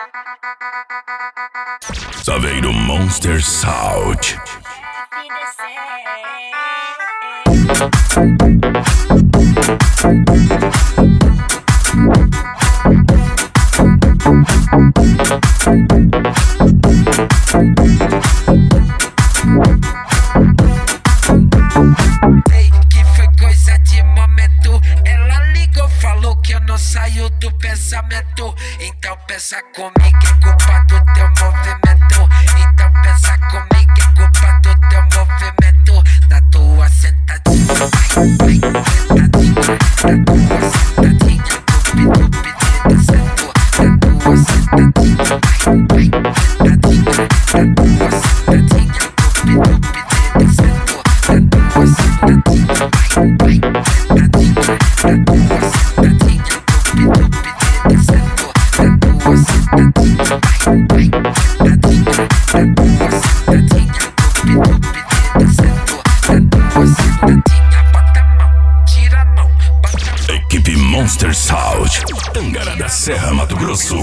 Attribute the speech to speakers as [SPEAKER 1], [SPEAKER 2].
[SPEAKER 1] Saveiro Monster Sound.
[SPEAKER 2] Ei, que foi coisa de momento. Ela ligou, falou que eu não saio do pensamento. Então pensa comigo, é culpa do teu movimento. Então pensa comigo, é culpa do teu movimento. Da tua sentadinha, vai, sentadinha. Da tua sentadinha, dupi, descendo. Da tua sentadinha, vai, sentadinha. Da tua sentadinha, dupi, descendo. Da tua sentadinha, vai, sentadinha. Da tua sentadinha, dupi, descendo. Da tua sentadinha, vai, sentadinha. Da tua sentadinha, dupi, descendo. Da tua sentadinha, bota a mão, tira a mão, bota a mão.
[SPEAKER 1] Equipe Monster Sound, Tangará da Serra, Mato Grosso.